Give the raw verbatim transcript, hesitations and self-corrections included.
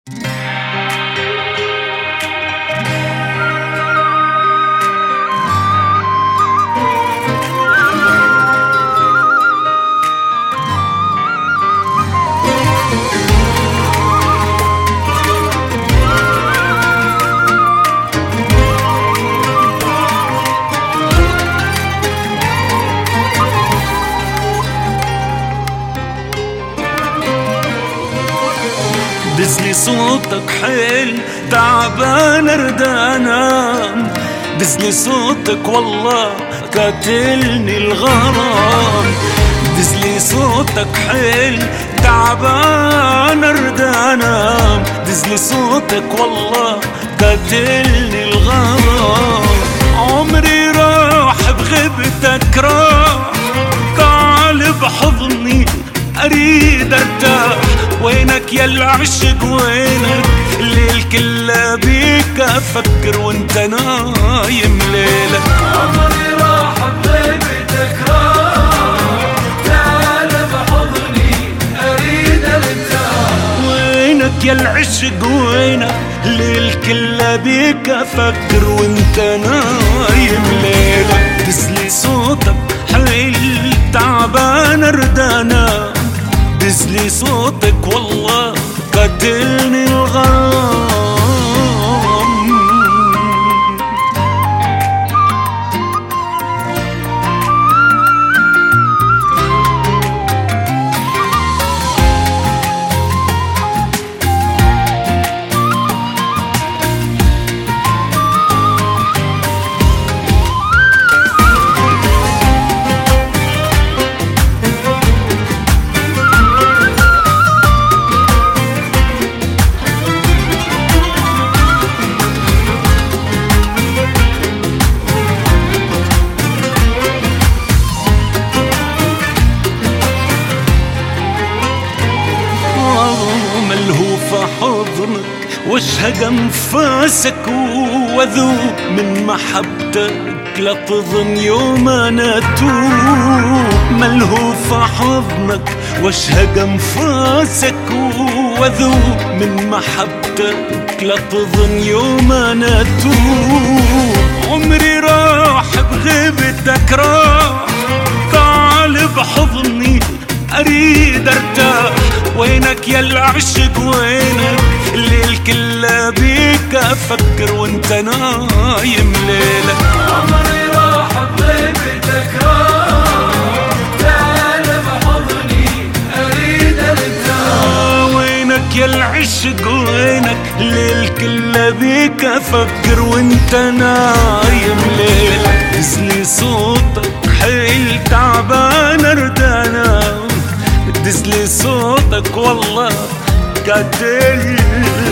دزلي صوتك حيل تعبان ارد انام، دزلي صوتك والله قاتلني الغرام، دزلي صوتك حيل تعبان ارد انام، دزلي صوتك والله قاتلني الغرام. عمري راح بغيبتك راح، تعال بحضني اريد ارتاح، وينك يا العشق وينك؟ الليل كله بيك افكر وانت نايم ليلك. عمري راح بغيبتك راح، تعال بحضني اريد ارتاح، وينك يا العشق وينك؟ الليل كله بيك افكر وانت نايم ليلك. دزلي صوتك حيل تعبان ارد انام، دزلي صوتك والله قاتلني الغرام. ملهوف حضنك واشهق انفاسك واذوب من محبتك، لا تظن يوم انا اتوب. ملهوف حضنك واشهق انفاسك واذوب من محبتك، لا تظن يوم انا اتوب. عمري راح بغيبتك راح، تعال بحضني اريد ارتاح، وينك يا العشق وينك؟ الليل كله بيك افكر وانت نايم ليلك. عمري راح بغيبتك راح، تعال بحضني اريد ارتاح، وينك يا العشق وينك؟ الليل كله بيك افكر وانت نايم ليلك. دزلي صوتك حيل تعبان ارد انام، دزلي صوتك والله قاتلني